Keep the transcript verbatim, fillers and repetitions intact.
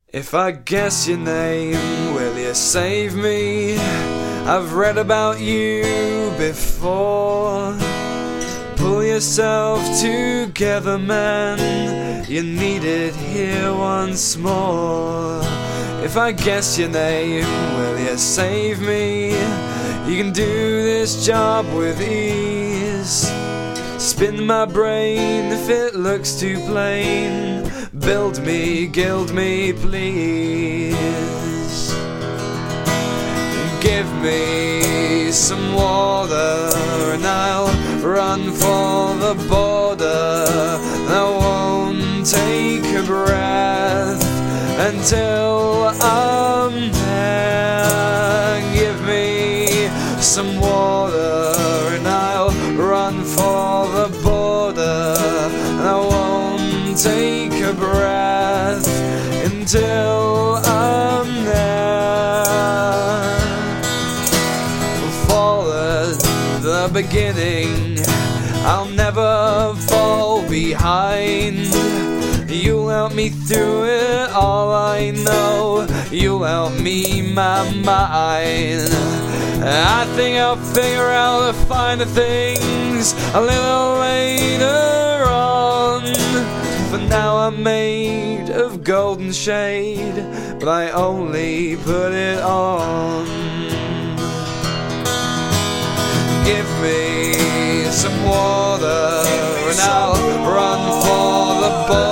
If I guess your name, will you save me? I've read about you before. Pull yourself together, man, you need it here once more. If I guess your name, will you save me? You can do this job with ease. Spin my brain if it looks too plain. Build me, gild me, please. Give me some water and I'll run for the border. I won't take a breath until I'm there. Give me some water and I'll run for the border. I won't take a breath until I'm there. For at the beginning, I'll never fall behind. You'll help me through it all, I know. You'll help me my mind. I think I'll figure out the finer things a little later on. For now I'm made of golden shade, but I only put it on. Give me some water and I'll run for the border.